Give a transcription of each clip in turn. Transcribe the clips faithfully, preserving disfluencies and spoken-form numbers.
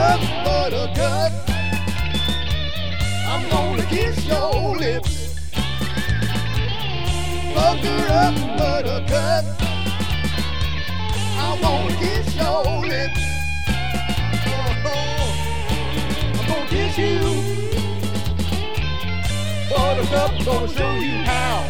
up, buttercup. I'm gonna kiss your lips. Pucker up, buttercup. I'm gonna kiss your lips. Oh, I'm gonna kiss you. Buttercup, gonna show you how.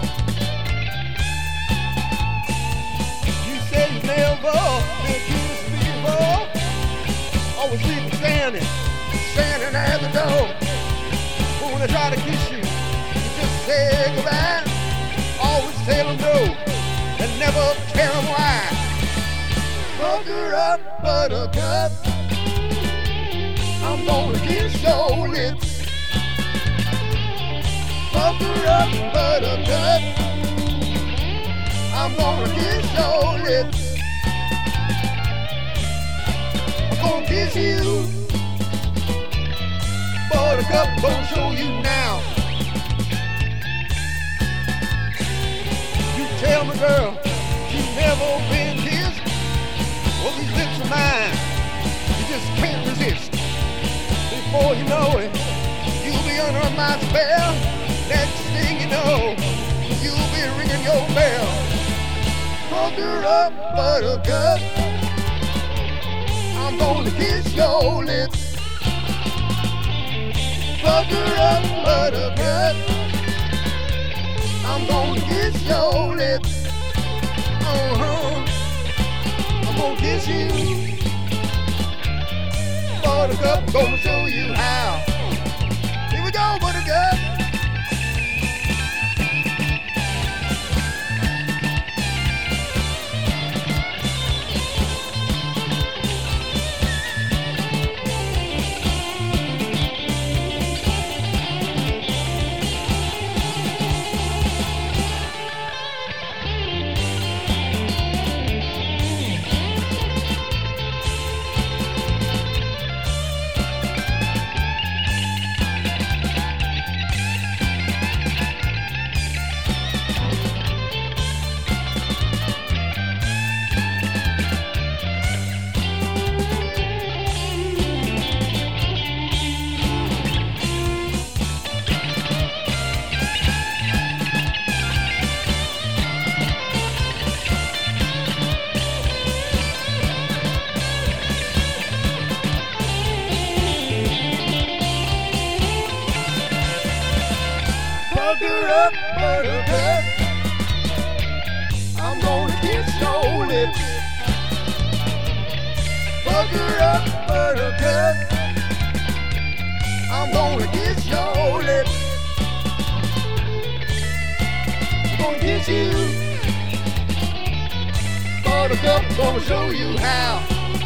You said you never been kissed before. Always leave me standing, standing at the door. But when I try to kiss you, you just say goodbye. Always tell them no, and never tell them why. Pucker up, buttercup. I'm gonna kiss your lips. Pucker up, buttercup. I'm gonna kiss your lips. I'm gonna kiss you. Buttercup, gonna show you now. You tell me, girl, you never been kissed. Well, these lips of mine, you just can't resist. Before you know it, you'll be under my spell. Next thing you know, you'll be ringing your bell. Pucker up, buttercup. I'm gonna kiss your lips. Pucker up, buttercup. I'm gonna kiss your lips. Uh-huh. I'm gonna kiss you. Buttercup, gonna show you how. Here we go, buttercup. Pucker up, buttercup. I'm gonna kiss your lips. Pucker up, buttercup. I'm gonna kiss your lips. I'm gonna kiss you. Buttercup, gonna show you how.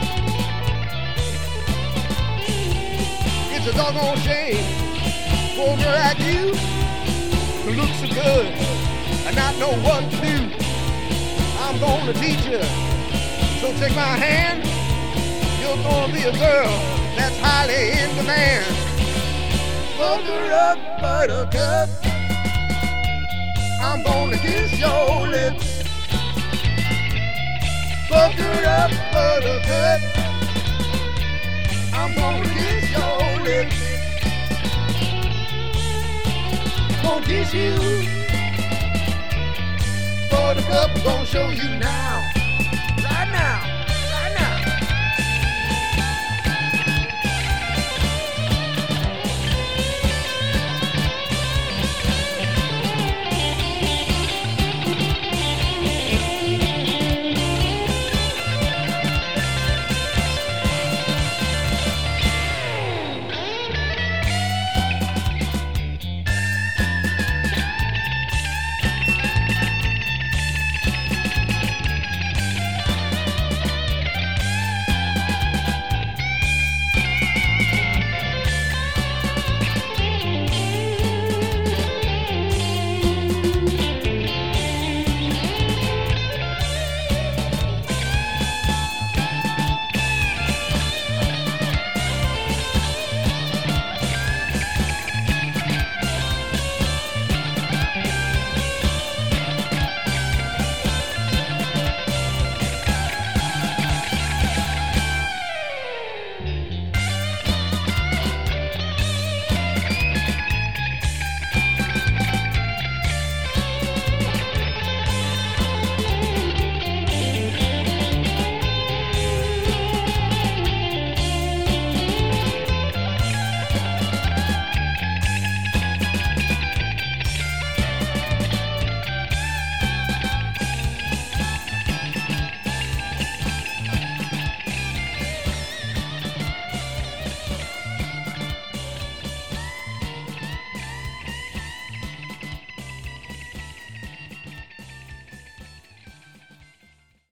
It's a doggone shame for a girl like you who looks so good and not know what to do. I'm gonna teach you, so take my hand. You're gonna be a girl that's highly in demand. Pucker up, buttercup. I'm gonna kiss your lips. Pucker up, buttercup. I'm gonna kiss your lips. Gonna kiss you. Buttercup, gonna show you now.